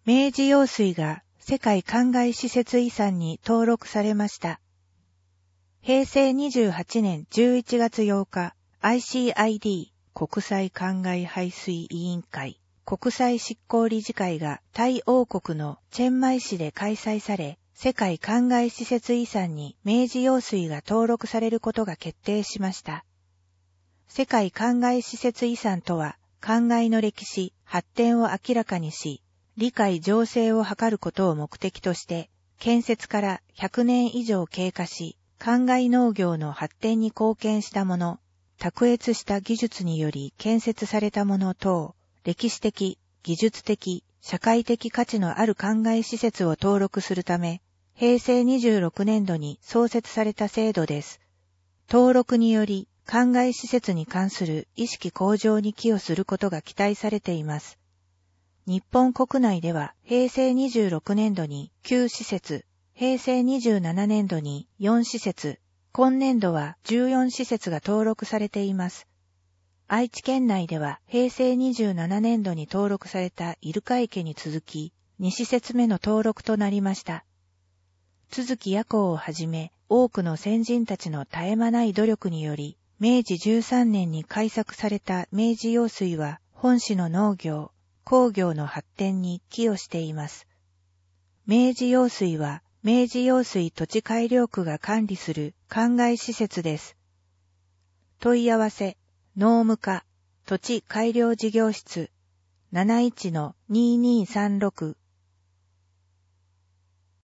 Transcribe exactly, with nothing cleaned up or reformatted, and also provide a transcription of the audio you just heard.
明治用水が世界灌漑施設遺産に登録されました。へいせいにじゅうはちねんじゅういちがつようか、アイシーアイディー 国際灌漑排水委員会国際執行理事会がタイ王国のチェンマイ市で開催され、世界灌漑施設遺産に明治用水が登録されることが決定しました。世界灌漑施設遺産とは、灌漑の歴史、発展を明らかにし、理解醸成を図ることを目的として、建設からひゃくねん以上経過し、灌漑農業の発展に貢献したもの、卓越した技術により建設されたもの等、歴史的、技術的、社会的価値のある灌漑施設を登録するため、へいせいにじゅうろくねんどに創設された制度です。登録により、灌漑施設に関する意識向上に寄与することが期待されています。日本国内では、へいせいにじゅうろくねんどにきゅうしせつ、へいせいにじゅうななねんどによんしせつ、今年度はじゅうよんしせつが登録されています。愛知県内では、へいせいにじゅうななねんどに登録されたイルカ池に続き、にしせつめの登録となりました。都築弥光をはじめ、多くの先人たちの絶え間ない努力により、めいじじゅうさんねんに開削された明治用水は、本市の農業、工業の発展に寄与しています。明治用水は、明治用水土地改良区が管理する灌漑施設です。問い合わせ、農務課、土地改良事業室、なないちのにーにーさんろく